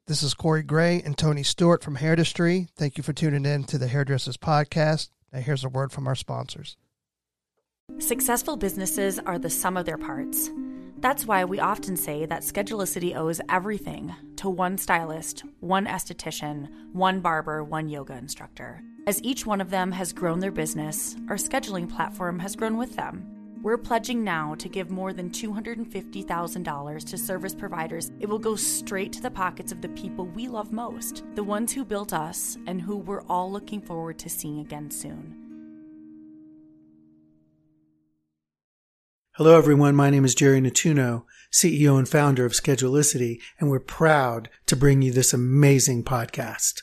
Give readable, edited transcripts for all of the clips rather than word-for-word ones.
This is Corey Gray and Tony Stewart from Hairdustry. Thank you for tuning in to the Hairdressers Podcast. Now here's a word from our sponsors. Successful businesses are the sum of their parts. That's why we often say that Schedulicity owes everything to one stylist, one esthetician, one barber, one yoga instructor. As each one of them has grown their business, our scheduling platform has grown with them. We're pledging now to give more than $250,000 to service providers. It will go straight to the pockets of the people we love most, the ones who built us and who we're all looking forward to seeing again soon. Hello, everyone. My name is Jerry Natuno, CEO and founder of Schedulicity, and we're proud to bring you this amazing podcast.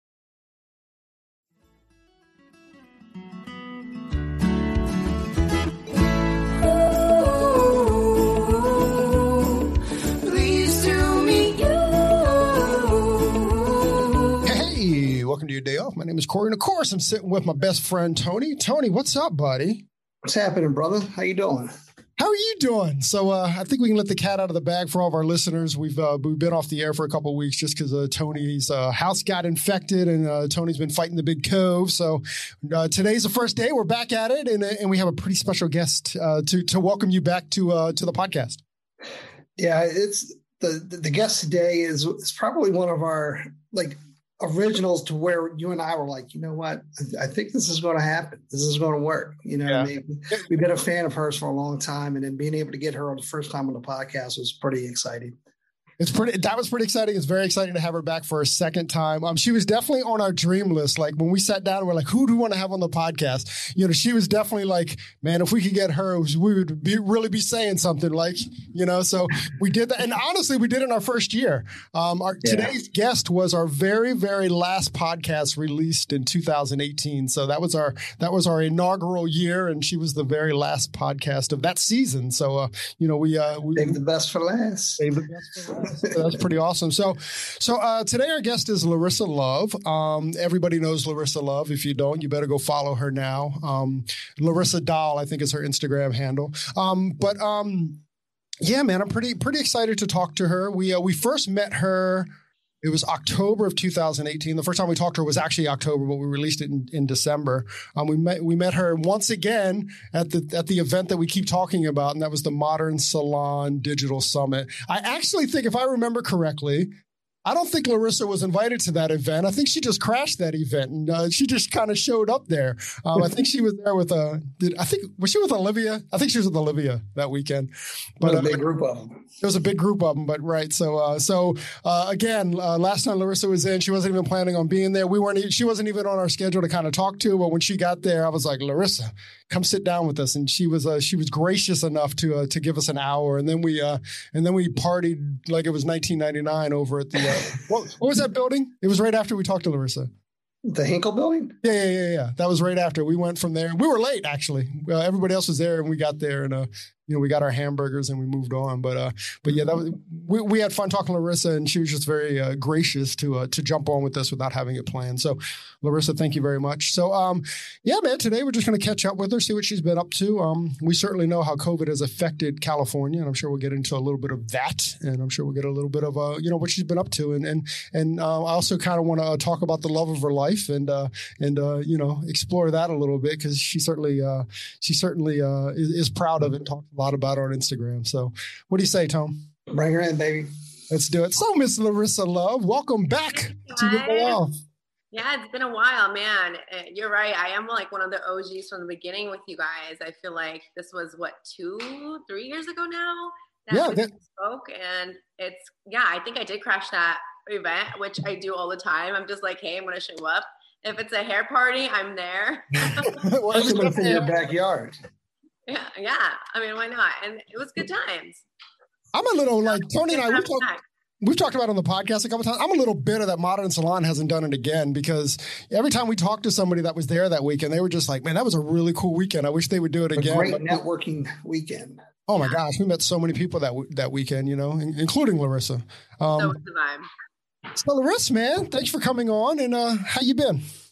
Welcome to your day off. My name is Corey, and of course, I'm sitting with my best friend, Tony. Tony, what's up, buddy? What's happening, brother? How you doing? How are you doing? So I think we can let the cat out of the bag for all of our listeners. We've been off the air for a couple of weeks just because Tony's house got infected, and Tony's been fighting the big cove. So today's the first day. We're back at it, and we have a pretty special guest to welcome you back to the podcast. Yeah, it's the guest today is probably one of our originals to where you and I were like, you know what? I think this is going to happen. This is going to work. You know, what I mean? We've been a fan of hers for a long time, and then being able to get her on the first time on the podcast was pretty exciting. That was pretty exciting. It's very exciting to have her back for a second time. She was definitely on our dream list. Like when we sat down, we're like, who do we want to have on the podcast? You know, she was definitely like, man, if we could get her, we would really be saying something like, you know, so we did that. And honestly, we did it in our first year. Today's guest was our very, very last podcast released in 2018. So that was our inaugural year. And she was the very last podcast of that season. So, we saved the best for last. Saved the best for last. That's pretty awesome. So today our guest is Larissa Love. Everybody knows Larissa Love. If you don't, you better go follow her now. Larissa Doll, I think, is her Instagram handle. Yeah, man, I'm pretty excited to talk to her. We first met her. It was October of 2018. The first time we talked to her was actually October, but we released it in December. We met her once again at the event that we keep talking about, and that was the Modern Salon Digital Summit. I actually think, if I remember correctly, I don't think Larissa was invited to that event. I think she just crashed that event, and she just kind of showed up there. I think she was there with was she with Olivia? I think she was with Olivia that weekend. But a big group of them. There was a big group of them, but right. So again, last time Larissa was in, she wasn't even planning on being there. She wasn't even on our schedule to kind of talk to. But when she got there, I was like, Larissa, come sit down with us. And she was gracious enough to give us an hour. And then we partied like it was 1999 over at the what was that building? It was right after we talked to Larissa. The Hinkle building? Yeah. That was right after. We went from there. We were late, actually. Everybody else was there, and we got there, and we got our hamburgers and we moved on. But yeah, we had fun talking to Larissa, and she was just very gracious to jump on with us without having it planned. So, Larissa, thank you very much. So, yeah, man, today we're just going to catch up with her, see what she's been up to. We certainly know how COVID has affected California, and I'm sure we'll get into a little bit of that, and I'm sure we'll get a little bit of what she's been up to, and I also kind of want to talk about the love of her life and explore that a little bit, because she certainly is proud of it. Talks a lot about it on Instagram. So, what do you say, Tom? Bring her in, baby. Let's do it. So, Miss Larissa Love, welcome back to Your Day Off. Yeah, it's been a while, man. You're right. I am like one of the OGs from the beginning with you guys. I feel like this was 2-3 years ago now that we spoke, and I think I did crash that event, which I do all the time. I'm just like, hey, I'm going to show up. If it's a hair party, I'm there. Especially in your backyard. Yeah. I mean, why not? And it was good times. I'm a little like Tony and I. We've talked about it on the podcast a couple of times. I'm a little bitter that Modern Salon hasn't done it again, because every time we talked to somebody that was there that weekend, they were just like, man, that was a really cool weekend. I wish they would do it again. Great networking weekend. Oh my gosh, we met so many people that weekend, including Larissa. So was the vibe. So Larissa, man, thanks for coming on, and how you been?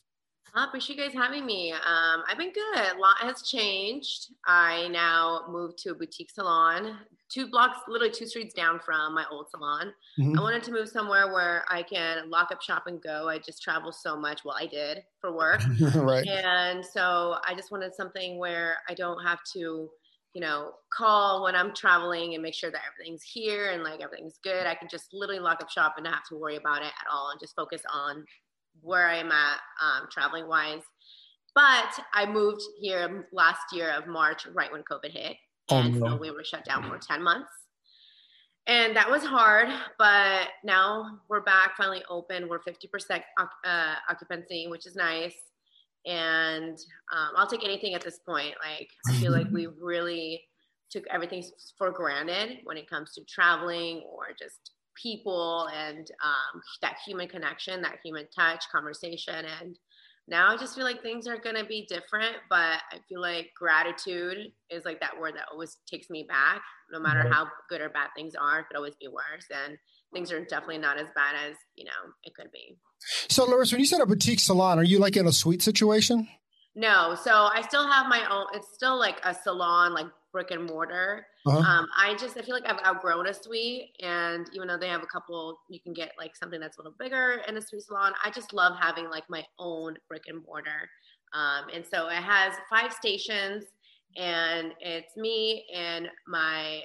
I appreciate you guys having me. I've been good. A lot has changed. I now moved to a boutique salon, 2 blocks, literally 2 streets down from my old salon. Mm-hmm. I wanted to move somewhere where I can lock up shop and go. I just travel so much. Well, I did for work. Right. And so I just wanted something where I don't have to, call when I'm traveling and make sure that everything's here and like everything's good. I can just literally lock up shop and not have to worry about it at all and just focus on where I'm at traveling wise. But I moved here last year of March, right when COVID hit. And so we were shut down for 10 months. And that was hard, but now we're back, finally open. We're 50% occupancy, which is nice. And I'll take anything at this point. Like, I feel like we really took everything for granted when it comes to traveling or just people and that human connection, that human touch, conversation. And now I just feel like things are going to be different, but I feel like gratitude is like that word that always takes me back. No matter how good or bad things are, it could always be worse. And things are definitely not as bad as, it could be. So Larissa, when you said a boutique salon, are you like in a suite situation? No. So I still have my own, it's still like a salon, like brick and mortar. Uh-huh. I feel like I've outgrown a suite, and even though they have a couple, you can get like something that's a little bigger in a suite salon. I just love having like my own brick and mortar. And so it has 5 stations, and it's me and my,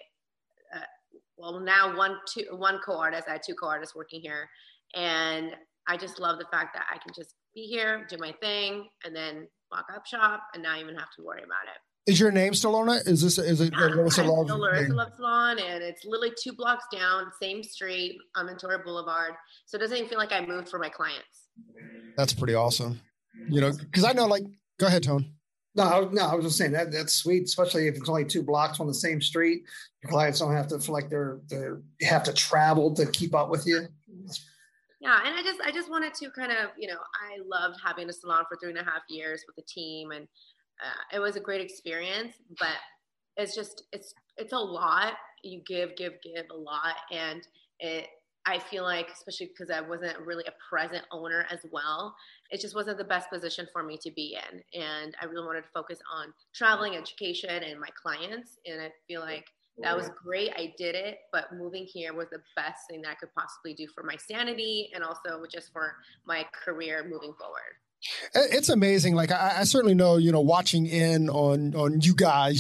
now one co-artist. I had 2 co-artists working here, and I just love the fact that I can just be here, do my thing, and then walk up shop and not even have to worry about it. Is your name still on it? Is it Larissa Love? Larissa Love Salon, and it's literally 2 blocks down, same street on Ventura Boulevard. So it doesn't even feel like I moved for my clients. That's pretty awesome. Because I know, like, go ahead, Tone. No, I was just saying that's sweet, especially if it's only 2 blocks on the same street. Your clients don't have to feel like they have to travel to keep up with you. Yeah, and I just wanted to kind of, I loved having a salon for 3.5 years with the team, and it was a great experience, but it's a lot. You give a lot. And I feel like, especially because I wasn't really a present owner as well, it just wasn't the best position for me to be in. And I really wanted to focus on traveling, education, and my clients. And I feel like that was great. I did it, but moving here was the best thing that I could possibly do for my sanity and also just for my career moving forward. It's amazing. Like I certainly know, watching in on you guys,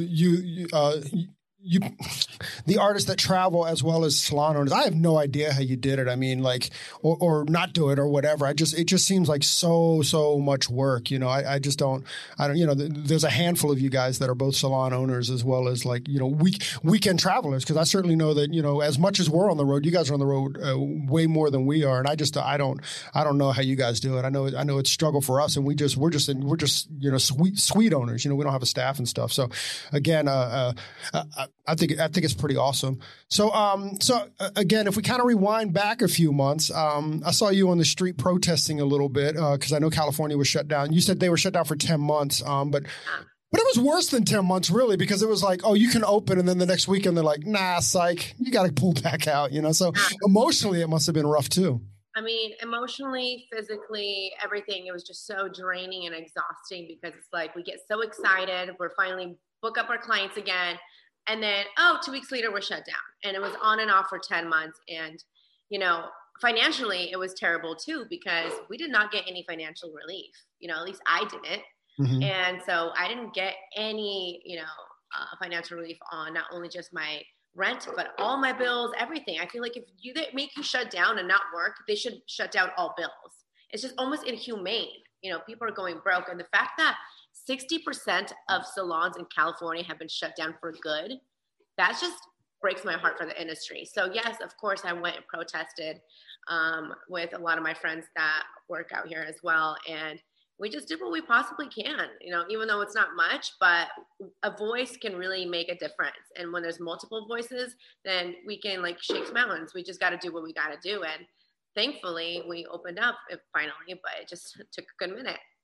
you the artists that travel as well as salon owners. I have no idea how you did it. I mean, like, or not do it or whatever. It just seems like so much work. I don't, there's a handful of you guys that are both salon owners as well as like, weekend travelers. Cause I certainly know that, as much as we're on the road, you guys are on the road way more than we are. And I don't know how you guys do it. I know it's a struggle for us, and we're just suite owners, we don't have a staff and stuff. So again, I think it's pretty awesome. So again, if we kind of rewind back a few months, I saw you on the street protesting a little bit because I know California was shut down. You said they were shut down for 10 months, but it was worse than 10 months, really, because it was like, oh, you can open, and then the next weekend they're like, nah, psych, you got to pull back out. So emotionally, it must have been rough too. I mean, emotionally, physically, everything. It was just so draining and exhausting because it's like we get so excited, we're finally book up our clients again. And then, 2 weeks later, we're shut down. And it was on and off for 10 months. And, financially, it was terrible, too, because we did not get any financial relief. At least I didn't. Mm-hmm. And so I didn't get any, financial relief on not only just my rent, but all my bills, everything. I feel like if they make you shut down and not work, they should shut down all bills. It's just almost inhumane. People are going broke. And the fact that 60% of salons in California have been shut down for good, that just breaks my heart for the industry. So yes, of course, I went and protested with a lot of my friends that work out here as well. And we just did what we possibly can, even though it's not much, but a voice can really make a difference. And when there's multiple voices, then we can like shake mountains. We just got to do what we got to do. And thankfully we opened up finally, but it just took a good minute.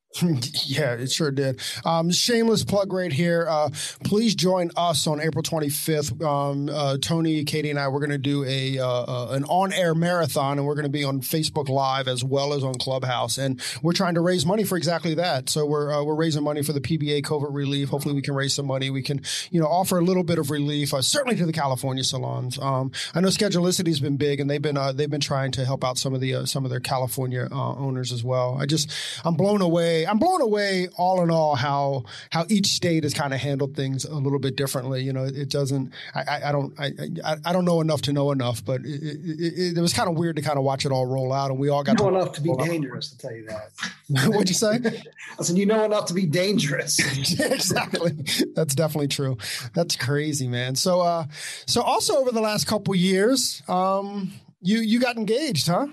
Yeah, it sure did. Shameless plug right here. Please join us on April 25th. Tony, Katie, and I, we're going to do an on-air marathon, and we're going to be on Facebook Live as well as on Clubhouse. And we're trying to raise money for exactly that. So we're raising money for the PBA COVID relief. Hopefully we can raise some money. We can, offer a little bit of relief, certainly to the California salons. I know Schedulicity has been big, and they've been trying to help out some of their California owners as well. I'm blown away. I'm blown away all in all how each state has kind of handled things a little bit differently. It doesn't. I don't know enough to know enough, but it was kind of weird to kind of watch it all roll out, and we all got enough to be dangerous. To tell you that. What'd you say? I said enough to be dangerous. Exactly. That's definitely true. That's crazy, man. So also over the last couple years, you got engaged, huh?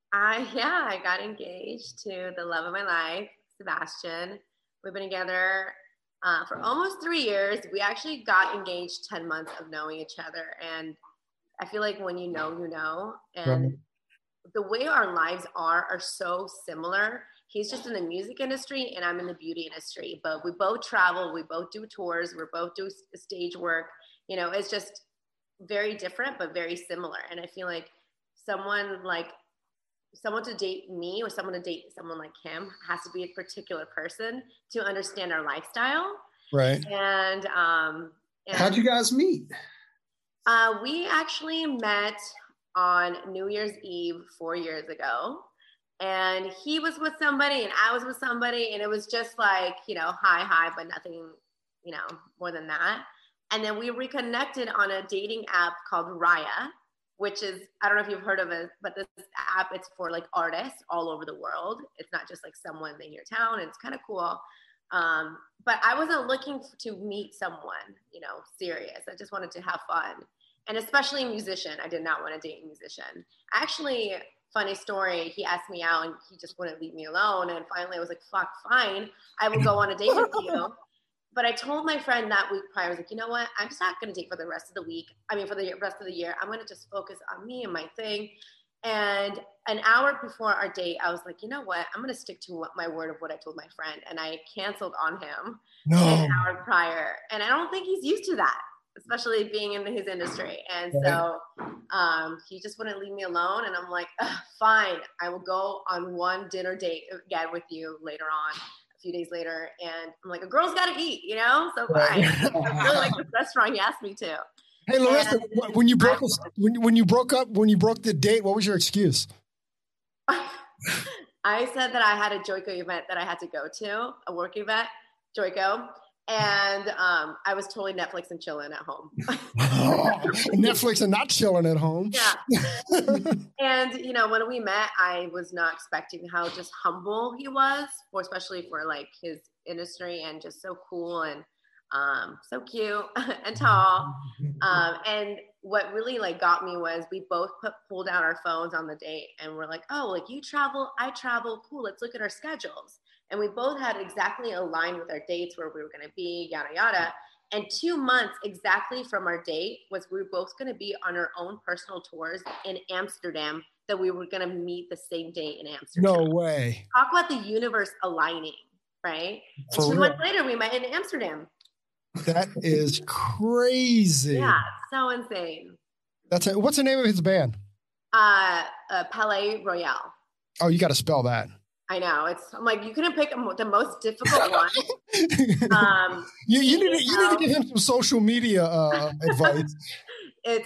I got engaged to the love of my life, Sebastian. We've been together for almost 3 years. We actually got engaged 10 months of knowing each other. And I feel like when you know. And the way our lives are so similar. He's just in the music industry and I'm in the beauty industry. But we both travel. We both do tours. We both do stage work. It's just very different, but very similar. And I feel like someone to date me or someone to date someone like him has to be a particular person to understand our lifestyle. Right. And how'd you guys meet? We actually met on New Year's Eve 4 years ago, and he was with somebody and I was with somebody, and it was just like, hi, but nothing, more than that. And then we reconnected on a dating app called Raya, which is, I don't know if you've heard of it, but this app, it's for like artists all over the world. It's not just like someone in your town, and it's kind of cool. But I wasn't looking to meet someone, serious. I just wanted to have fun. And especially a musician. I did not want to date a musician. Actually, funny story, he asked me out and he just wouldn't leave me alone. And finally I was like, fuck, fine. I will go on a date with you. But I told my friend that week prior, I was like, you know what? I'm just not going to date for the rest of the week. For the rest of the year. I'm going to just focus on me and my thing. And an hour before our date, I was like, you know what? I'm going to stick to my word of what I told my friend. And I canceled on him an hour prior. And I don't think he's used to that, especially being in his industry. And so he just wouldn't leave me alone. And I'm like, fine, I will go on one dinner date again with you later on. A few days later, and I'm like, a girl's got to eat, so fine. I really like this restaurant he asked me to. Hey, Larissa, when you broke the date, what was your excuse? I said that I had a Joico event that I had to go to, a work event, Joico, and I was totally Netflix and chilling at home. Netflix and not chilling at home. Yeah. And, when we met, I was not expecting how just humble he was, especially for like his industry, and just so cool and so cute and tall. And what really like got me was we both pulled out our phones on the date and we're like, oh, like you travel, I travel, cool, let's look at our schedules. And we both had exactly aligned with our dates where we were going to be, yada, yada. And 2 months exactly from our date was we were both going to be on our own personal tours in Amsterdam, that we were going to meet the same day in Amsterdam. No way. Talk about the universe aligning, right? And 2 months later, we met in Amsterdam. That is crazy. Yeah, so insane. What's the name of his band? Palais Royale. Oh, you got to spell that. I know. I'm like, you couldn't pick the most difficult one. You need to give him some social media advice. It's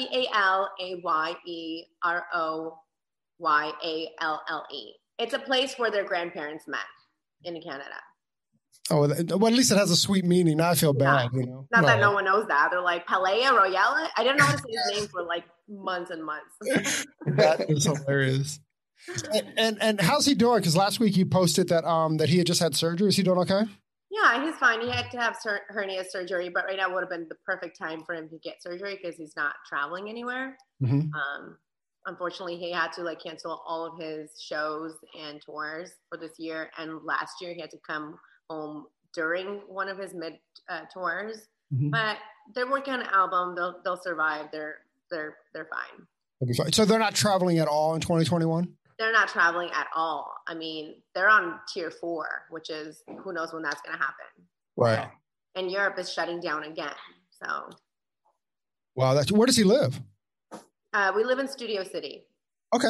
PALAYEROYALLE. It's a place where their grandparents met in Canada. Oh, well, at least it has a sweet meaning. Now I feel bad, Not that no one knows that. They're like, Palais Royale? I didn't know how to say his name for like months and months. That is hilarious. And how's he doing? Because last week he posted that that he had just had surgery. Is he doing okay? Yeah, he's fine. He had to have hernia surgery, but right now would have been the perfect time for him to get surgery because he's not traveling anywhere. Mm-hmm. Unfortunately, he had to cancel all of his shows and tours for this year. And last year he had to come home during one of his mid tours. Mm-hmm. But they're working on an album. They'll survive. They're fine. They'll be fine. So they're not traveling at all in 2021? They're not traveling at all. I mean, they're on tier 4, which is who knows when that's going to happen. Right. And Europe is shutting down again. So. Wow. Where does he live? We live in Studio City. Okay.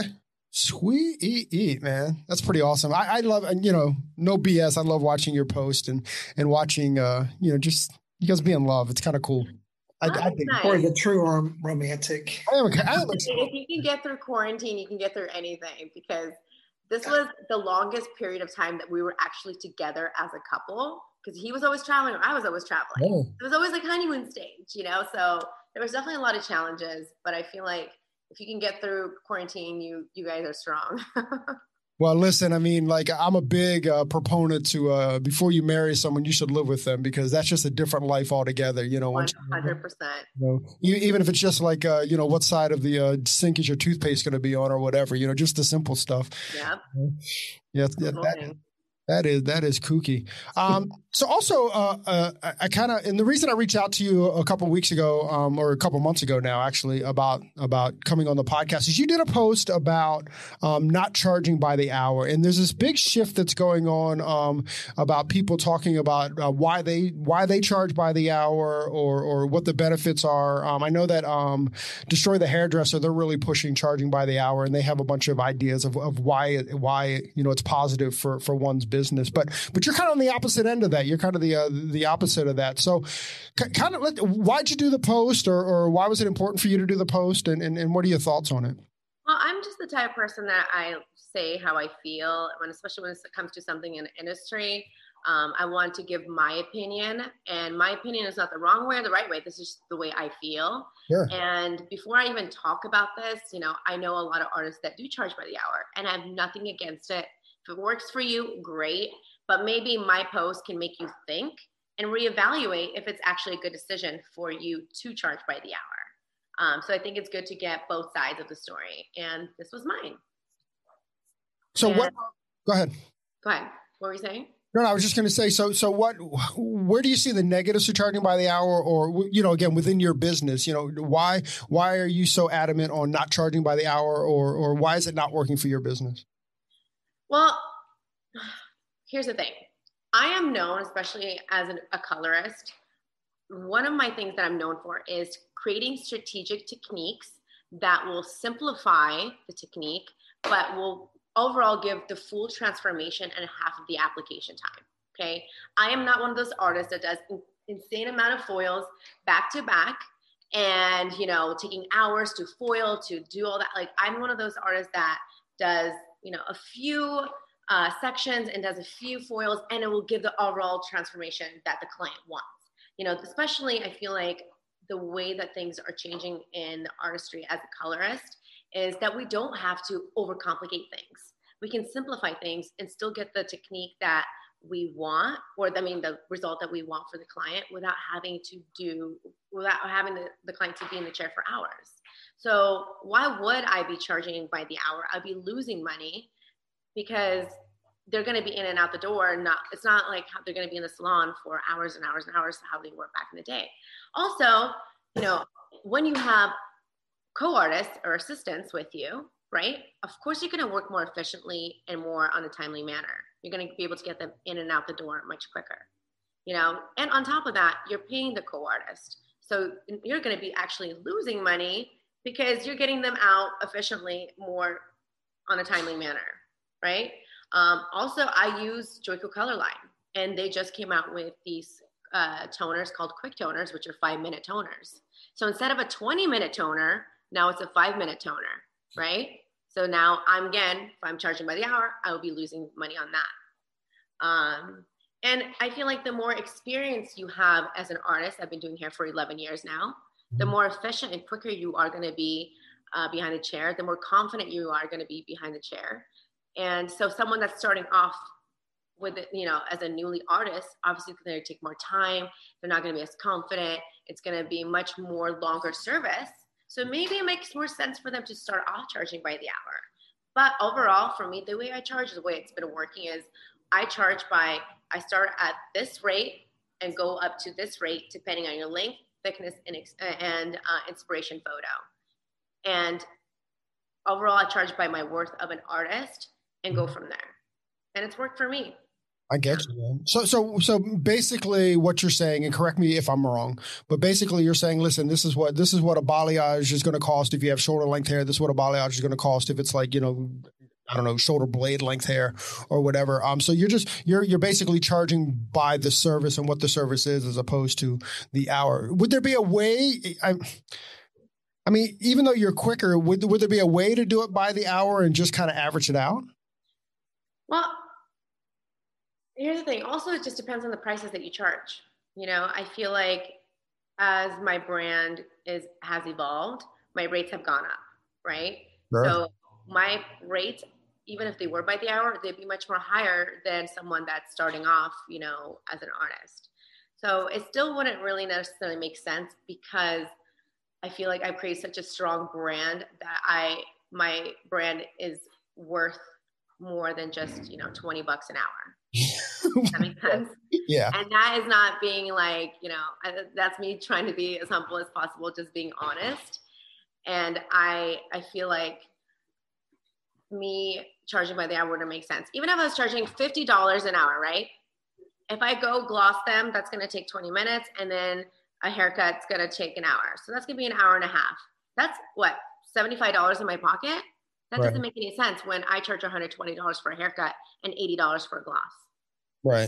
Sweet, man. That's pretty awesome. I love, no BS. I love watching your post and watching, just you guys be in love. It's kind of cool. I think nice. Or the true romantic. If you can get through quarantine, you can get through anything, because this was the longest period of time that we were actually together as a couple, because he was always traveling, or I was always traveling. Oh. It was always like honeymoon stage, so there was definitely a lot of challenges, but I feel like if you can get through quarantine, you guys are strong. Well, listen, I mean, like, I'm a big proponent to before you marry someone, you should live with them, because that's just a different life altogether. 100%. Even if it's just like, what side of the sink is your toothpaste going to be on, or whatever, just the simple stuff. Yep. Yeah. That is kooky. So also, I kind of, and the reason I reached out to you a couple of weeks ago, or a couple of months ago now, actually, about coming on the podcast, is you did a post about not charging by the hour, and there's this big shift that's going on about people talking about why they charge by the hour, or what the benefits are. I know that Destroy the Hairdresser, they're really pushing charging by the hour, and they have a bunch of ideas of why it's positive for one's business, but you're kind of on the opposite end of that. You're kind of the opposite of that. So kind of why'd you do the post, or why was it important for you to do the post, and what are your thoughts on it? Well, I'm just the type of person that I say how I feel, especially when it comes to something in the industry. I want to give my opinion, and my opinion is not the wrong way or the right way. This is just the way I feel. Sure. And before I even talk about this, I know a lot of artists that do charge by the hour, and I have nothing against it. If it works for you, great. But maybe my post can make you think and reevaluate if it's actually a good decision for you to charge by the hour. So I think it's good to get both sides of the story. And this was mine. So go ahead. Go ahead. What were you saying? No, I was just going to say, so where do you see the negatives of charging by the hour, or, again, within your business, why are you so adamant on not charging by the hour, or why is it not working for your business? Well, here's the thing. I am known, especially as a colorist, one of my things that I'm known for is creating strategic techniques that will simplify the technique, but will overall give the full transformation and half of the application time. Okay. I am not one of those artists that does insane amount of foils back to back and, taking hours to foil, to do all that. Like, I'm one of those artists that does, a few sections and does a few foils, and it will give the overall transformation that the client wants. Especially I feel like the way that things are changing in the artistry as a colorist is that we don't have to overcomplicate things. We can simplify things and still get the technique that we want, the result that we want for the client without having the client to be in the chair for hours. So why would I be charging by the hour? I'd be losing money because they're going to be in and out the door. It's not like they're going to be in the salon for hours and hours and hours, how they were back in the day. Also, when you have co-artists or assistants with you, right? Of course, you're going to work more efficiently and more on a timely manner. You're going to be able to get them in and out the door much quicker, and on top of that, you're paying the co-artist. So you're going to be actually losing money because you're getting them out efficiently more on a timely manner, right? Also, I use Joico Color Line, and they just came out with these toners called quick toners, which are 5-minute toners. So instead of a 20-minute toner, now it's a 5-minute toner, right? So now if I'm charging by the hour, I will be losing money on that. And I feel like the more experience you have as an artist, I've been doing hair for 11 years now, the more efficient and quicker you are going to be behind the chair, the more confident you are going to be behind the chair. And so someone that's starting off with it, as a newly artist, obviously it's going to take more time. They're not going to be as confident. It's going to be much more longer service. So maybe it makes more sense for them to start off charging by the hour. But overall, for me, the way I charge, the way it's been working is I start at this rate and go up to this rate, depending on your length, thickness, and inspiration photo. And overall I charge by my worth of an artist and go from there. And it's worked for me. I get you, man. So basically what you're saying, and correct me if I'm wrong, but basically you're saying, listen, this is what a balayage is going to cost if you have shoulder length hair. This is what a balayage is going to cost if it's like, I don't know, shoulder blade length hair or whatever. So you're basically charging by the service and what the service is as opposed to the hour. Would there be a way? I mean, even though you're quicker, would there be a way to do it by the hour and just kind of average it out? Well, here's the thing. Also, it just depends on the prices that you charge. I feel like as my brand has evolved, my rates have gone up, right? Sure. So my rates, even if they were by the hour, they'd be much more higher than someone that's starting off, as an artist. So it still wouldn't really necessarily make sense because I feel like I've created such a strong brand that my brand is worth more than just, $20 an hour. Does that make sense? Yeah. And that is not being like, that's me trying to be as humble as possible, just being honest. And I feel like me charging by the hour wouldn't make sense. Even if I was charging $50 an hour, right? If I go gloss them, that's going to take 20 minutes. And then a haircut's going to take an hour. So that's going to be an hour and a half. That's what, $75 in my pocket? That doesn't make any sense when I charge $120 for a haircut and $80 for a gloss. Right.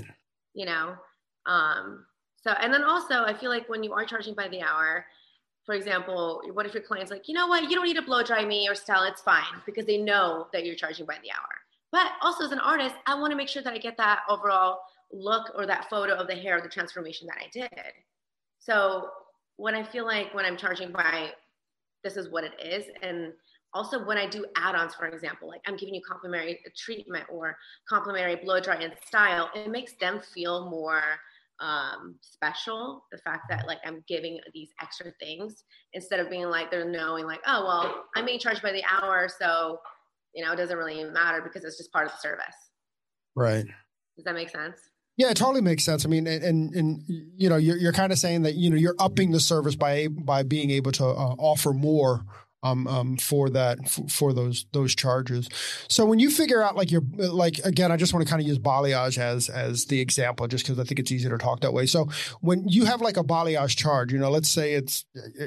So, and then also I feel like when you are charging by the hour, for example, what if your client's like, you know what, you don't need to blow dry me or style, it's fine, because they know that you're charging by the hour. But also as an artist, I want to make sure that I get that overall look or that photo of the hair, the transformation that I did. So when I feel like when I'm charging by, this is what it is. And also when I do add-ons, for example, like I'm giving you complimentary treatment or complimentary blow dry and style, it makes them feel more special. The fact that like I'm giving these extra things instead of being like, they're knowing like, oh, well, I may charge by the hour. So, it doesn't really even matter because it's just part of the service. Right. Does that make sense? Yeah, it totally makes sense. I mean, and you're kind of saying that, you're upping the service by being able to offer more for those charges. So when you figure out again, I just want to kind of use balayage as the example, just because I think it's easier to talk that way. So when you have like a balayage charge, let's say it's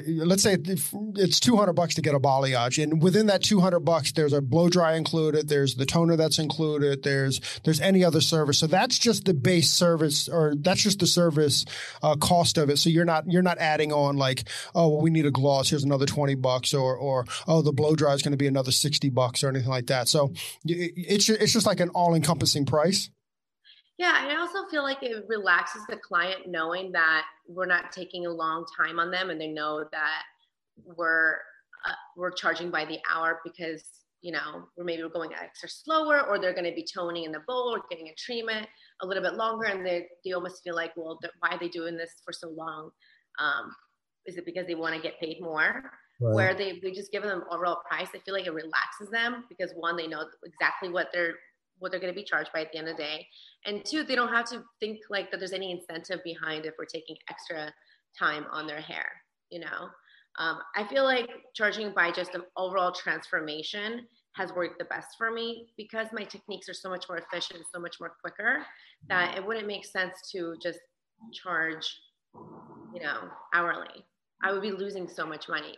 $200 to get a balayage, and within that $200, there's a blow dry included, there's the toner that's included, there's any other service. So that's just the base service, or that's just the service cost of it. So you're not adding on like, oh, well, we need a gloss, here's another $20, or oh, the blow dry is going to be another $60 or anything like that. So it's just like an all-encompassing price. Yeah, and I also feel like it relaxes the client knowing that we're not taking a long time on them, and they know that we're charging by the hour because we're going extra slower, or they're going to be toning in the bowl or getting a treatment a little bit longer, and they almost feel like, well, why are they doing this for so long? Is it because they want to get paid more? Right. Where we just give them overall price, I feel like it relaxes them because one, they know exactly what they're going to be charged by at the end of the day, and two, they don't have to think like that there's any incentive behind if we're taking extra time on their hair. I feel like charging by just an overall transformation has worked the best for me because my techniques are so much more efficient, so much more quicker, that it wouldn't make sense to just charge, hourly. I would be losing so much money.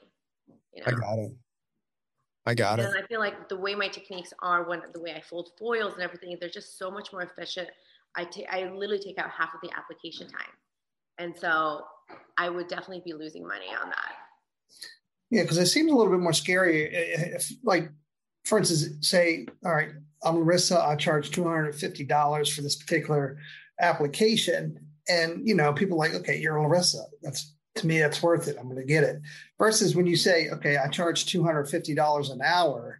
I got it. And I feel like the way my techniques are, the way I fold foils and everything, they're just so much more efficient. I literally take out half of the application time. And so I would definitely be losing money on that. Yeah, because it seems a little bit more scary. If, like, for instance, say, all right, I'm Larissa, I charge $250 for this particular application. And, people are like, okay, you're Larissa. To me, that's worth it. I'm going to get it. Versus when you say, okay, I charge $250 an hour,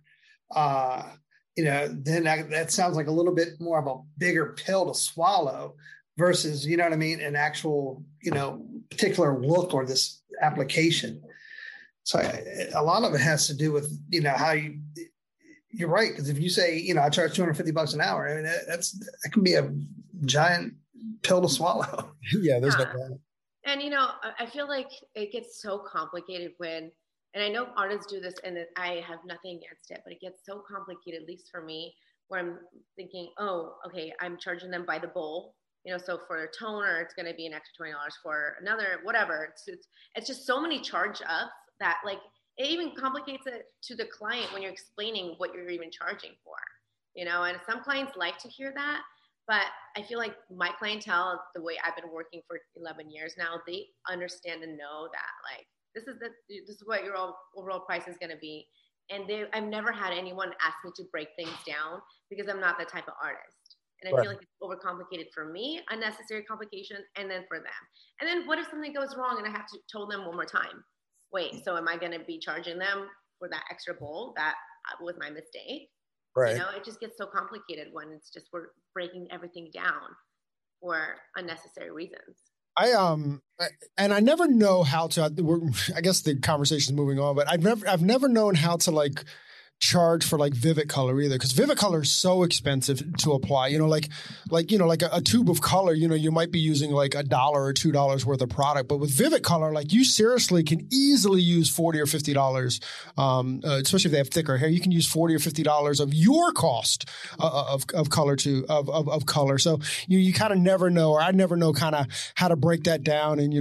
then that sounds like a little bit more of a bigger pill to swallow versus, an actual, particular look or this application. So a lot of it has to do with, how you're right. Because if you say, I charge $250 an hour, I mean, that can be a giant pill to swallow. Yeah, there's no problem. And, I feel like it gets so complicated when And I know artists do this, and I have nothing against it, but it gets so complicated, at least for me, where I'm thinking, oh, okay, I'm charging them by the bowl. So for a toner, it's going to be an extra $20 for another, whatever. It's just so many charge ups that like, it even complicates it to the client when you're explaining what you're even charging for, and some clients like to hear that, but I feel like my clientele, the way I've been working for 11 years now, they understand and know that like, this is what your overall price is going to be. And I've never had anyone ask me to break things down because I'm not that type of artist. And I feel like it's overcomplicated for me, unnecessary complication, and then for them. And then what if something goes wrong and I have to tell them one more time? Wait, so am I going to be charging them for that extra bowl? That was my mistake. Right. It just gets so complicated when it's just we're breaking everything down for unnecessary reasons. I never know how to. I guess the conversation is moving on, but I've never known how to like charge for like Vivid Color either, because Vivid Color is so expensive to apply. Like a tube of color, you might be using like $1 or $2 worth of product, but with Vivid Color, like you seriously can easily use $40 or $50, especially if they have thicker hair. You can use $40 or $50 of your cost of color of color. So you kind of never know, or I never know kind of how to break that down and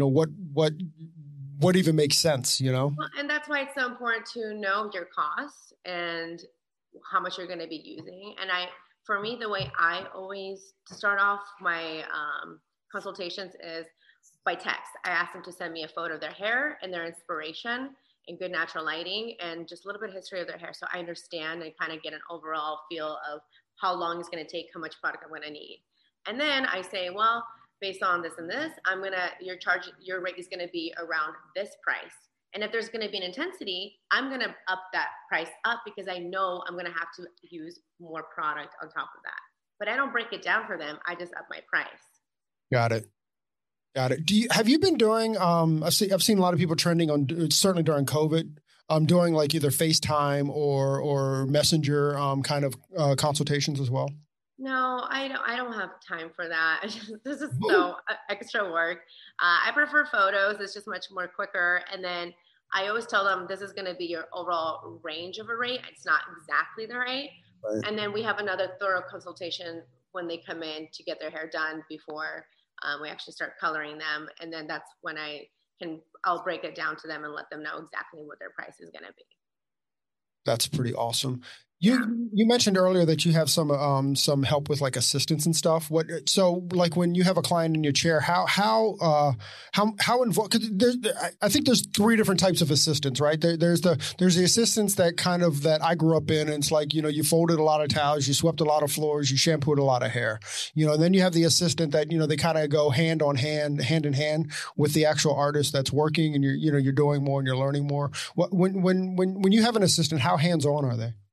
what even makes sense, Well, and that's why it's so important to know your costs and how much you're going to be using. And for me, the way I always start off my consultations is by text. I ask them to send me a photo of their hair and their inspiration and good natural lighting and just a little bit of history of their hair. So I understand and kind of get an overall feel of how long it's going to take, how much product I'm going to need. And then I say, well, based on this and this, your rate is going to be around this price. And if there's going to be an intensity, I'm going to up that price up because I know I'm going to have to use more product on top of that. But I don't break it down for them. I just up my price. Got it. Have you been doing, I've seen a lot of people trending on, certainly during COVID, doing like either FaceTime or Messenger kind of consultations as well? No, I don't have time for that. This is so extra work. I prefer photos. It's just much more quicker. And then I always tell them this is going to be your overall range of a rate. It's not exactly the rate. Right. And then we have another thorough consultation when they come in to get their hair done before we actually start coloring them. And then that's when I'll break it down to them and let them know exactly what their price is going to be. That's pretty awesome. You mentioned earlier that you have some help with like assistants and stuff. So like when you have a client in your chair, how involved? Because I think there's 3 different types of assistants, right? There's the assistants that I grew up in, and it's like you folded a lot of towels, you swept a lot of floors, you shampooed a lot of hair, and then you have the assistant that they kind of go hand in hand with the actual artist that's working, and you're doing more and you're learning more. When you have an assistant, how hands on are they?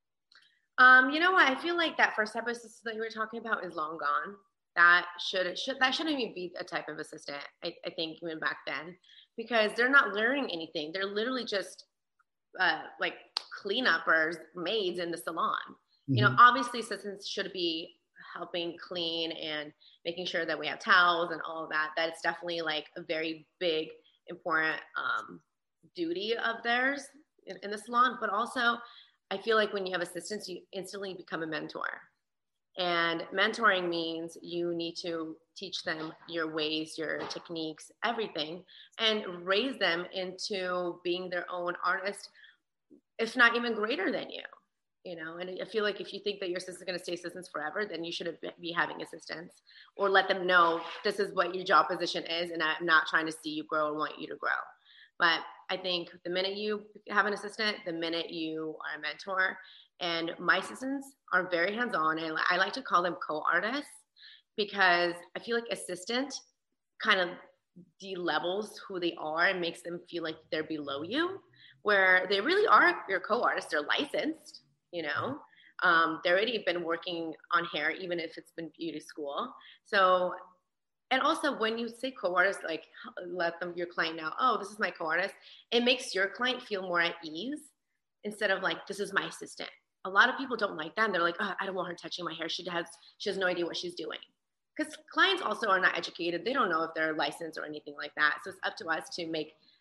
I feel like that first type of assistant that you were talking about is long gone. That shouldn't even be a type of assistant, I think, even back then, because they're not learning anything. They're literally just like cleanuppers, maids in the salon. Mm-hmm. Obviously assistants should be helping clean and making sure that we have towels and all of that. That is definitely like a very big, important duty of theirs in the salon. But also, I feel like when you have assistants, you instantly become a mentor. And mentoring means you need to teach them your ways, your techniques, everything, and raise them into being their own artist, if not even greater than you. And I feel like if you think that your assistant's going to stay assistants forever, then you shouldn't be having assistants, or let them know this is what your job position is, and I'm not trying to see you grow and want you to grow. But I think the minute you have an assistant, the minute you are a mentor, and my assistants are very hands-on, and I like to call them co-artists, because I feel like assistant kind of de-levels who they are and makes them feel like they're below you, where they really are your co-artists. They're licensed, they're already been working on hair, even if it's been beauty school. So, and also when you say co-artist, like let your client know, oh, this is my co-artist, it makes your client feel more at ease instead of like, this is my assistant. A lot of people don't like that. They're like, oh, I don't want her touching my hair. She has no idea what she's doing. Because clients also are not educated. They don't know if they're licensed or anything like that. So it's up to us to make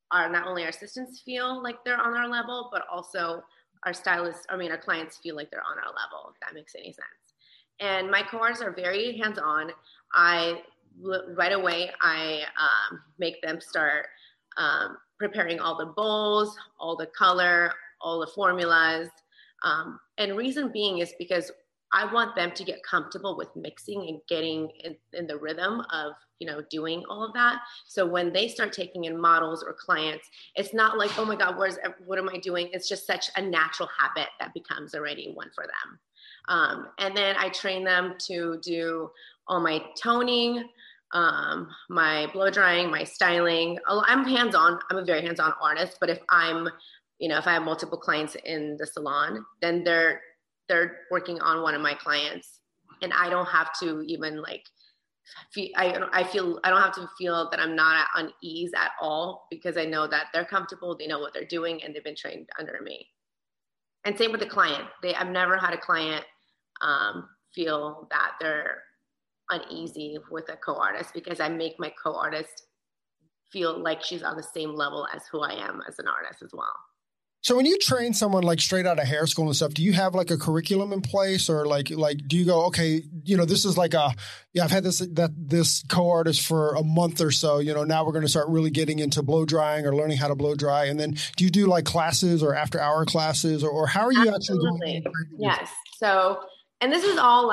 not only our assistants feel like they're on our level, but also our clients feel like they're on our level, if that makes any sense. And my co-artists are very hands-on. Right away, I make them start preparing all the bowls, all the color, all the formulas. And reason being is because I want them to get comfortable with mixing and getting in the rhythm of, doing all of that. So when they start taking in models or clients, it's not like, oh my God, what am I doing? It's just such a natural habit that becomes already one for them. And then I train them to do all my toning, my blow drying, my styling. I'm hands-on. I'm a very hands-on artist, but if if I have multiple clients in the salon, then they're working on one of my clients, and I don't have to even I don't have to feel that I'm not at unease at all, because I know that they're comfortable, they know what they're doing, and they've been trained under me. And same with the client. I've never had a client feel that they're uneasy with a co-artist, because I make my co-artist feel like she's on the same level as who I am as an artist as well. So when you train someone straight out of hair school and stuff, do you have a curriculum in place, or do you go, okay, this is I've had this co-artist for a month or so, now we're going to start really getting into blow drying or learning how to blow dry. And then do you do classes or after hour classes, or how are you actually doing it? Yes. So, and this is all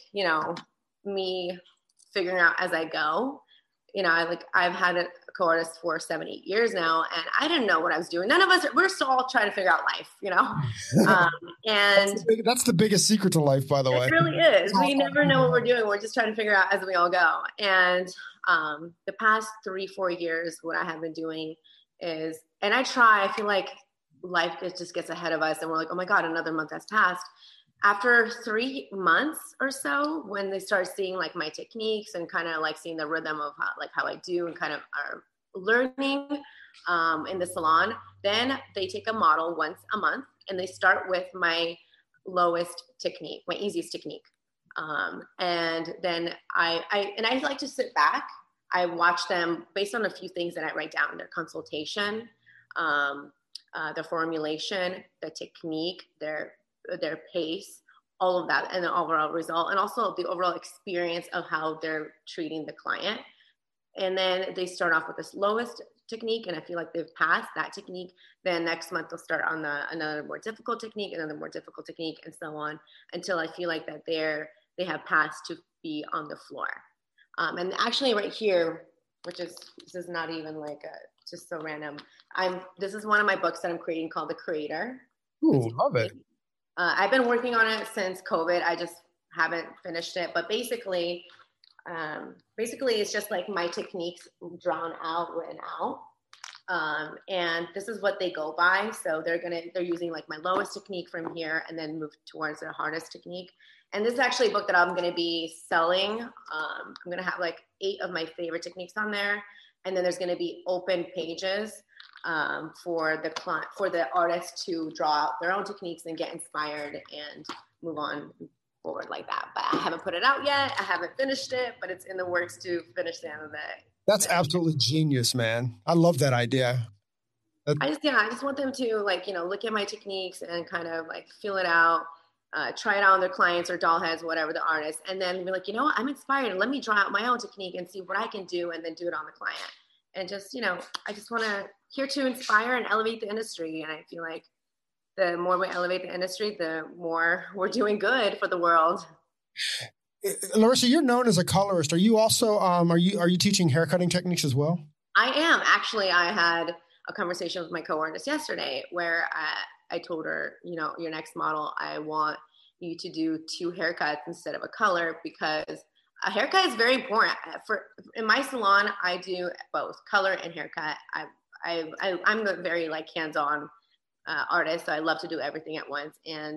me figuring out as I go. I've had a co-artist for 7-8 years now, and I didn't know what I was doing. None of us, we're still all trying to figure out life, and that's the biggest secret to life, by the way. It really is. We never know what we're doing. We're just trying to figure out as we all go. And the past 3-4 years, what I have been doing is, and I feel like life just gets ahead of us, and we're like, oh my God, another month has passed. After 3 months or so, when they start seeing my techniques and kind of seeing the rhythm of how I do and kind of are learning in the salon, then they take a model once a month and they start with my lowest technique, my easiest technique. And then I like to sit back. I watch them based on a few things that I write down: their consultation, the formulation, the technique, their pace, all of that, and the overall result, and also the overall experience of how they're treating the client. And then they start off with this lowest technique, and I feel like they've passed that technique. Then next month they'll start on another more difficult technique, another more difficult technique, and so on, until I feel like that they have passed to be on the floor. And actually right here, this is not even just so random. This is one of my books that I'm creating called The Creator. Ooh, love it. I've been working on it since COVID. I just haven't finished it. But basically it's just my techniques drawn out, written out. And this is what they go by. So they're using my lowest technique from here and then move towards their hardest technique. And this is actually a book that I'm going to be selling. I'm going to have 8 of my favorite techniques on there. And then there's going to be open pages for the artist to draw out their own techniques and get inspired and move on forward like that. But I haven't put it out yet. I haven't finished it, but it's in the works to finish the end of it. That's absolutely genius, man. I love that idea. I just want them to look at my techniques and kind of feel it out, try it out on their clients or doll heads, whatever the artist, and then be like, what, I'm inspired. Let me draw out my own technique and see what I can do, and then do it on the client. And just, I just want to here to inspire and elevate the industry. And I feel like the more we elevate the industry, the more we're doing good for the world. Larissa, you're known as a colorist. Are you also, are you teaching haircutting techniques as well? I am. Actually, I had a conversation with my co-artist yesterday where I told her, your next model, I want you to do 2 haircuts instead of a color, because a haircut is very important. In my salon, I do both color and haircut. I'm a very hands-on artist, so I love to do everything at once. And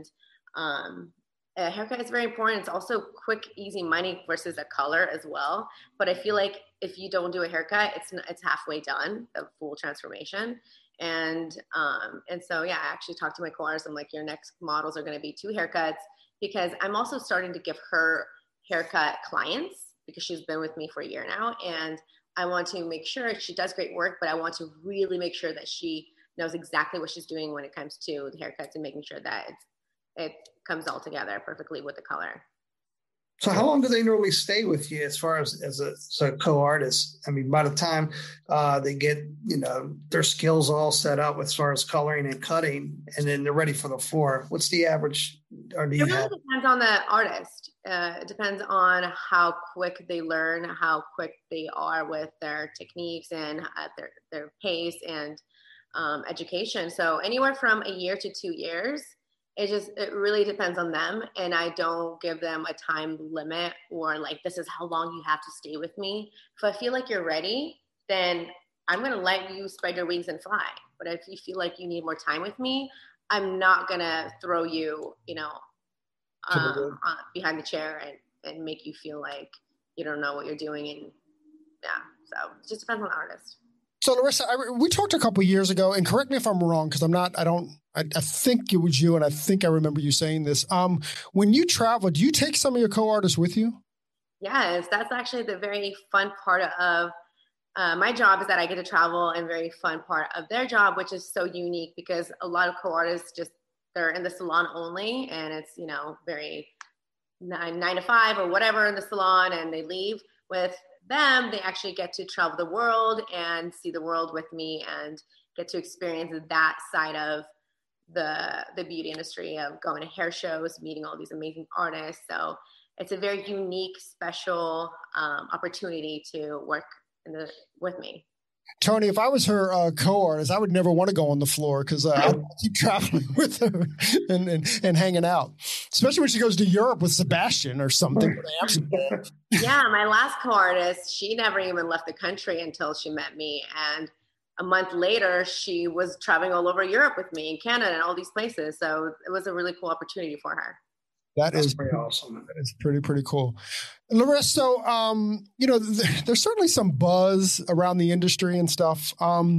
a haircut is very important. It's also quick, easy money versus a color as well. But I feel like if you don't do a haircut, it's halfway done, the full transformation. And so I actually talked to my co-artist. I'm like, your next models are going to be 2 haircuts, because I'm also starting to give her haircut clients, because she's been with me for a year now, and I want to make sure she does great work, but I want to really make sure that she knows exactly what she's doing when it comes to the haircuts and making sure that it comes all together perfectly with the color. So how long do they normally stay with you as far as a co-artist? I mean, by the time they get, their skills all set up as far as coloring and cutting, and then they're ready for the floor, what's the average? Or do you it really depends on the artist. It depends on how quick they learn, how quick they are with their techniques and their pace and education. So anywhere from a year to 2 years. It really depends on them. And I don't give them a time limit or like, this is how long you have to stay with me. If I feel like you're ready, then I'm going to let you spread your wings and fly. But if you feel like you need more time with me, I'm not going to throw you, behind the chair and make you feel like you don't know what you're doing. And yeah, so it just depends on the artist. So Larissa, we talked a couple of years ago, and correct me if I'm wrong, because I think it was you, and I think I remember you saying this. When you travel, do you take some of your co-artists with you? Yes, that's actually the very fun part of my job, is that I get to travel, and very fun part of their job, which is so unique because a lot of co-artists they're in the salon only, and it's, very 9 to 5 or whatever in the salon, and they leave. With them, they actually get to travel the world and see the world with me and get to experience that side of the beauty industry, of going to hair shows, meeting all these amazing artists. So it's a very unique, special opportunity to work with me. Tony, if I was her co-artist, I would never want to go on the floor because I'd keep traveling with her and hanging out, especially when she goes to Europe with Sebastian or something. Yeah, my last co-artist, she never even left the country until she met me. And a month later, she was traveling all over Europe with me, in Canada and all these places. So it was a really cool opportunity for her. That's pretty awesome. That is pretty cool. Larissa, so, there's certainly some buzz around the industry and stuff.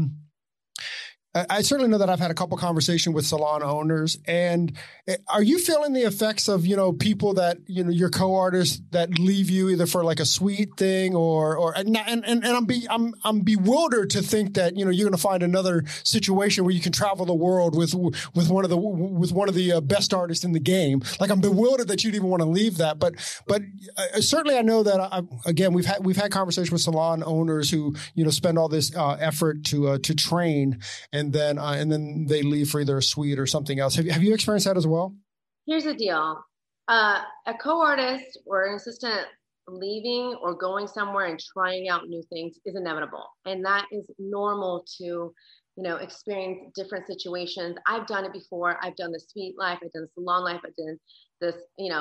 I certainly know that I've had a couple conversations with salon owners, and are you feeling the effects of, people that, your co-artists that leave you either for like a sweet thing and I'm bewildered to think that, you're going to find another situation where you can travel the world with one of the best artists in the game. Like, I'm bewildered that you'd even want to leave that. But certainly I know that we've had conversations with salon owners who, spend all this effort to train, and then they leave for either a suite or something else. Have you experienced that as well? Here's the deal. A co-artist or an assistant leaving or going somewhere and trying out new things is inevitable. And that is normal to, experience different situations. I've done it before. I've done the suite life. I've done the salon life. I've done this,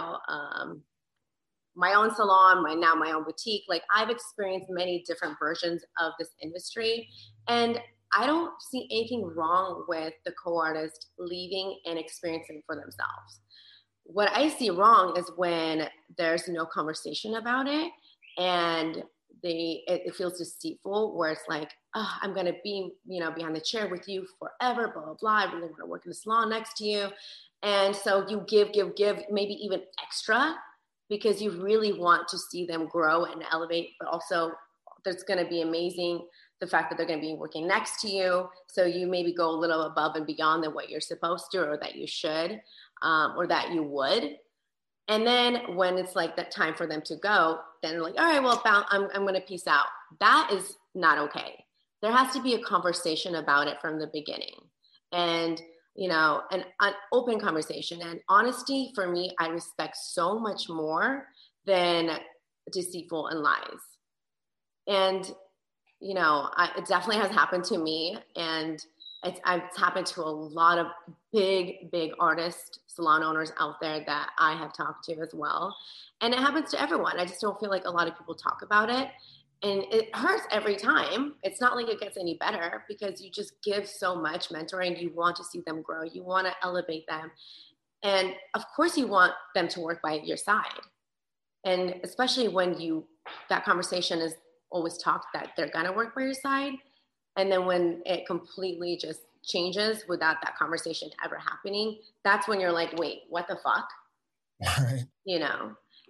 my own salon, my own boutique. Like, I've experienced many different versions of this industry, and I don't see anything wrong with the co-artist leaving and experiencing for themselves. What I see wrong is when there's no conversation about it, and it feels deceitful, where it's like, oh, I'm going to be, behind the chair with you forever, blah, blah, blah. I really want to work in the salon next to you. And so you give, maybe even extra, because you really want to see them grow and elevate, but also there's going to be amazing the fact that they're going to be working next to you. So you maybe go a little above and beyond than what you're supposed to, or that you should, or that you would. And then when it's like that time for them to go, then they're like, all right, well, I'm going to peace out. That is not okay. There has to be a conversation about it from the beginning, and, an open conversation. And honesty, for me, I respect so much more than deceitful and lies. And it definitely has happened to me, and it's happened to a lot of big artists, salon owners out there that I have talked to as well. And it happens to everyone. I just don't feel like a lot of people talk about it, and it hurts every time. It's not like it gets any better, because you just give so much mentoring. You want to see them grow. You want to elevate them. And of course you want them to work by your side. And especially when that conversation is always talked that they're going to work by your side. And then when it completely just changes without that conversation ever happening, that's when you're like, wait, what the fuck? Right.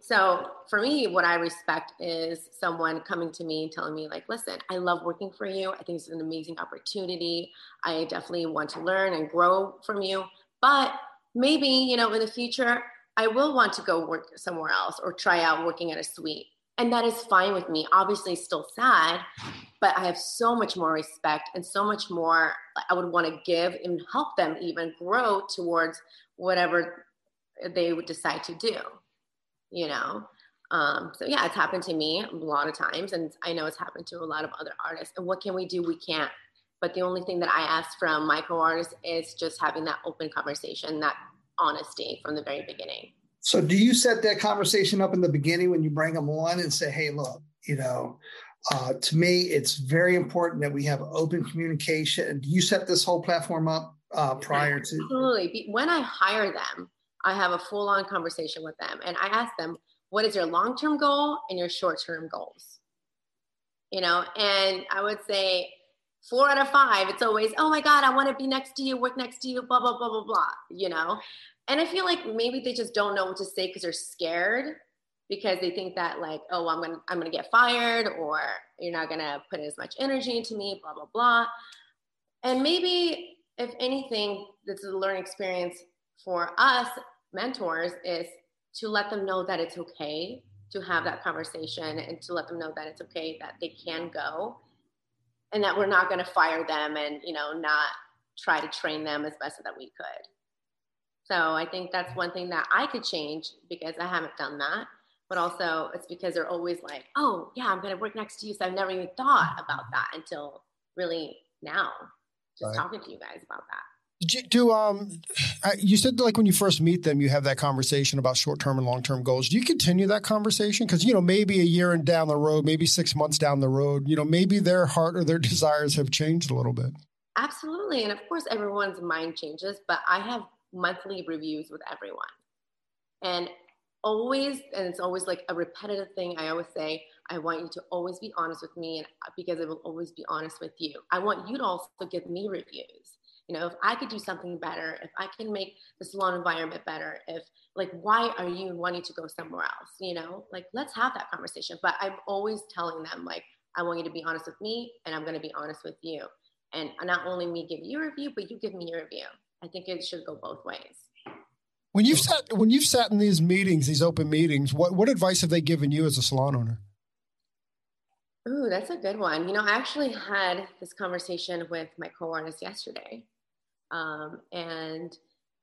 So for me, what I respect is someone coming to me and telling me like, listen, I love working for you. I think it's an amazing opportunity. I definitely want to learn and grow from you. But maybe, you know, in the future, I will want to go work somewhere else or try out working at a suite. And that is fine with me. Obviously, still sad, but I have so much more respect and so much more I would want to give and help them even grow towards whatever they would decide to do, you know? So yeah, it's happened to me a lot of times, and I know it's happened to a lot of other artists. And what can we do? We can't. But the only thing that I ask from my co-artists is just having that open conversation, that honesty from the very beginning. So do you set that conversation up in the beginning when you bring them on and say, hey, look, you know, to me, it's very important that we have open communication. Do you set this whole platform up prior to? Absolutely. When I hire them, I have a full-on conversation with them. And I ask them, what is your long-term goal and your short-term goals? You know, and I would say 4 out of 5, it's always, oh my God, I want to be next to you, work next to you, blah, blah, blah, blah, blah, you know? And I feel like maybe they just don't know what to say because they're scared, because they think that like, oh, I'm gonna get fired, or you're not gonna put as much energy into me, blah, blah, blah. And maybe if anything, this is a learning experience for us mentors, is to let them know that it's okay to have that conversation, and to let them know that it's okay that they can go, and that we're not going to fire them and, you know, not try to train them as best that we could. So I think that's one thing that I could change, because I haven't done that. But also it's because they're always like, oh yeah, I'm going to work next to you. So I've never even thought about that until really now, just talking to you guys about that. You said like when you first meet them, you have that conversation about short-term and long-term goals. Do you continue that conversation? Because, you know, maybe a year and down the road, maybe 6 months down the road, you know, maybe their heart or their desires have changed a little bit. Absolutely. And of course, everyone's mind changes, but I have monthly reviews with everyone. And it's always like a repetitive thing. I always say, I want you to always be honest with me, and because I will always be honest with you. I want you to also give me reviews. You know, if I could do something better, if I can make the salon environment better, if like, why are you wanting to go somewhere else? You know, like, let's have that conversation. But I'm always telling them, like, I want you to be honest with me, and I'm going to be honest with you. And not only me give you a review, but you give me a review. I think it should go both ways. When you've sat in these meetings, these open meetings, what advice have they given you as a salon owner? Ooh, that's a good one. You know, I actually had this conversation with my co-artist yesterday. And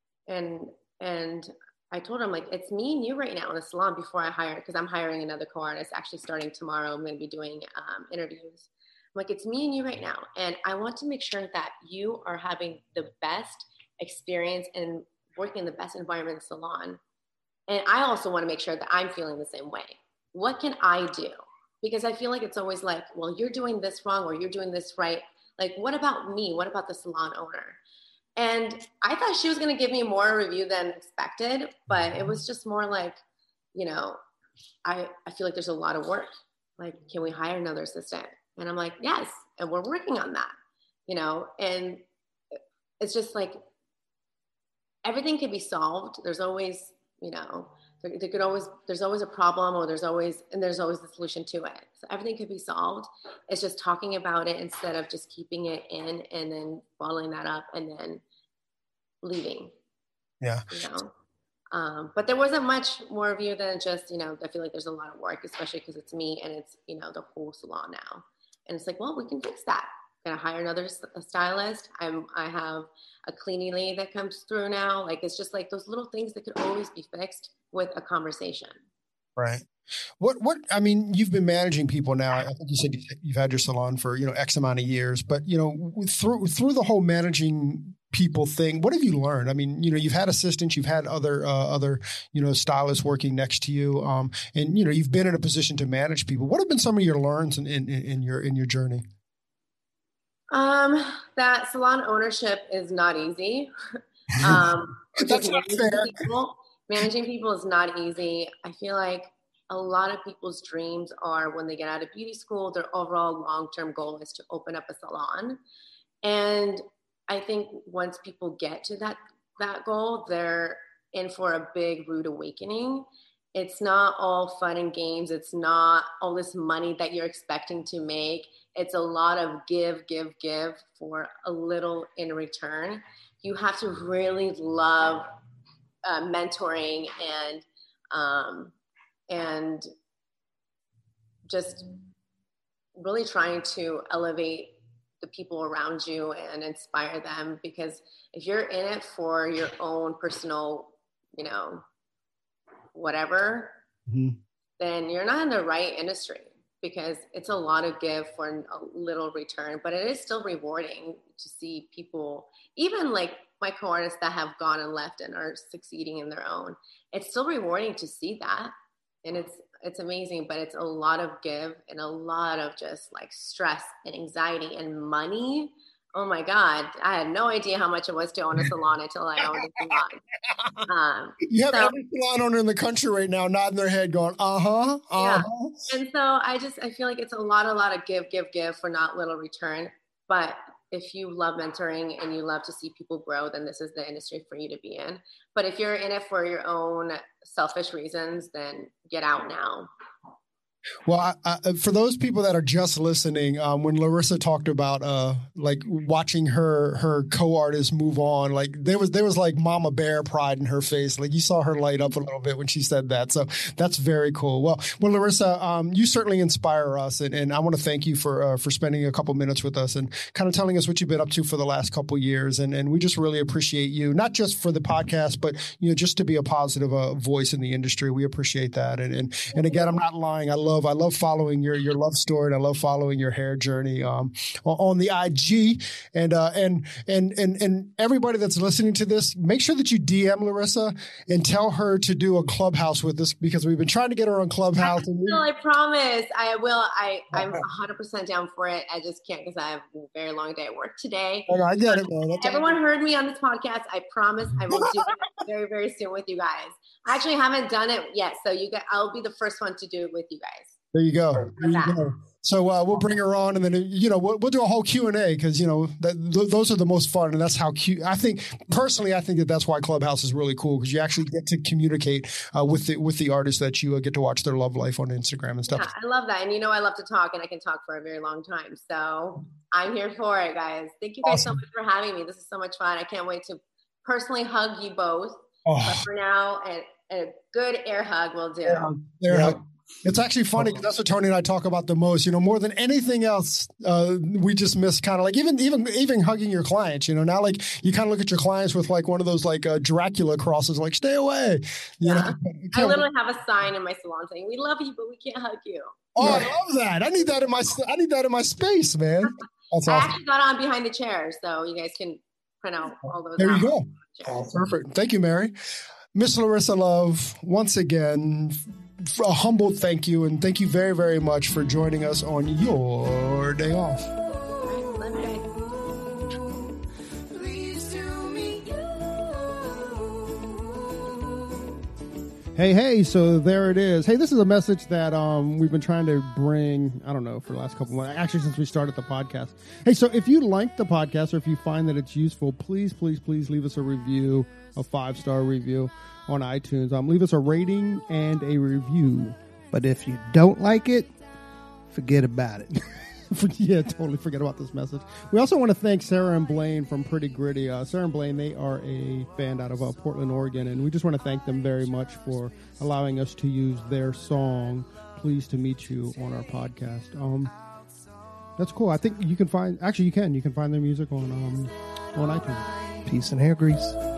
I told him, like, it's me and you right now in the salon before I hire, because I'm hiring another co-artist actually starting tomorrow. I'm going to be doing interviews. I'm like, it's me and you right now. And I want to make sure that you are having the best experience and working in the best environment in the salon. And I also want to make sure that I'm feeling the same way. What can I do? Because I feel like it's always like, well, you're doing this wrong or you're doing this right. Like, what about me? What about the salon owner? And I thought she was going to give me more review than expected, but it was just more like, you know, I feel like there's a lot of work. Like, can we hire another assistant? And I'm like, yes. And we're working on that, you know, and it's just like, everything can be solved. There's always, you know, there's always a problem, or there's always a solution to it. So everything could be solved. It's just talking about it instead of just keeping it in and then bottling that up and then leaving. Yeah. You know, but there wasn't much more review than just, you know, I feel like there's a lot of work, especially because it's me and it's, you know, the whole salon now. And it's like, well, we can fix that. I'm gonna hire another stylist. I have a cleaning lady that comes through now. Like, it's just like those little things that could always be fixed with a conversation. Right. I mean, you've been managing people now. I think you said you've had your salon for, you know, X amount of years, but, you know, through the whole managing people thing, what have you learned? I mean, you know, you've had assistants, you've had other, you know, stylists working next to you. And, you know, you've been in a position to manage people. What have been some of your learns in your journey? That salon ownership is not easy. That's not fair. Managing people is not easy. I feel like a lot of people's dreams are, when they get out of beauty school, their overall long-term goal is to open up a salon. And I think once people get to that goal, they're in for a big rude awakening. it's not all fun and games. It's not all this money that you're expecting to make. It's a lot of give for a little in return. You have to really love mentoring and just really trying to elevate the people around you and inspire them, because if you're in it for your own personal, whatever, then you're not in the right industry, because it's a lot of give for a little return, but it is still rewarding to see people, even like my co-artists that have gone and left and are succeeding in their own. It's still rewarding to see that. And it's amazing, but it's a lot of give and a lot of just like stress and anxiety and money. Oh my God. I had no idea how much it was to own a salon until I owned a salon. You have every salon owner in the country right now nodding their head going, Yeah. And so I feel like it's a lot of give for not little return. But if you love mentoring and you love to see people grow, then this is the industry for you to be in. But if you're in it for your own selfish reasons, then get out now. Well, for those people that are just listening, when Larissa talked about like watching her co-artists move on, like there was like mama bear pride in her face. Like you saw her light up a little bit when she said that. So that's very cool. Well, Larissa, you certainly inspire us, and I want to thank you for spending a couple minutes with us and kind of telling us what you've been up to for the last couple years. And we just really appreciate you, not just for the podcast, but just to be a positive voice in the industry. We appreciate that. And again, I'm not lying. I love following your love story, and I love following your hair journey on the IG. And everybody that's listening to this, make sure that you DM Larissa and tell her to do a Clubhouse with us, because we've been trying to get her on Clubhouse. I promise I will. I'm 100% down for it. I just can't, because I have a very long day at work today. I get it, man. Everyone heard me on this podcast. I promise I will do it very, very soon with you guys. I actually haven't done it yet, so I'll be the first one to do it with you guys. There you go. So we'll bring her on, and then we'll do a whole Q&A, because those are the most fun, and that's how I think that's why Clubhouse is really cool, because you actually get to communicate with the artists that you get to watch their love life on Instagram and stuff. Yeah, I love that, and I love to talk, and I can talk for a very long time. So I'm here for it, guys. Thank you guys so much for having me. This is so much fun. I can't wait to personally hug you both. But for now, a good air hug will do. Air hug. It's actually funny, because that's what Tony and I talk about the most. More than anything else, we just miss kind of like even hugging your clients. Now, like you kind of look at your clients with like one of those like Dracula crosses, like stay away. I literally have a sign in my salon saying, "We love you, but we can't hug you." Oh, I love that. I need that in my space, man. That's awesome. I actually got on behind the chair, so you guys can print out all those. There you go. Perfect. Thank you, Mary. Miss Larissa Love, once again, a humble thank you, and thank you very, very much for joining us on your day off. Hey, so there it is. Hey, this is a message that we've been trying to bring, I don't know, for the last couple months, actually since we started the podcast. Hey, so if you like the podcast, or if you find that it's useful, please leave us a review, a 5-star review on iTunes. Leave us a rating and a review. But if you don't like it, forget about it. Yeah, totally forget about this message. We also want to thank Sarah and Blaine from Pretty Gritty. Sarah and Blaine, they are a band out of Portland, Oregon, and we just want to thank them very much for allowing us to use their song, Pleased to Meet You, on our podcast. That's cool. I think you can find their music on iTunes. Peace and hair grease.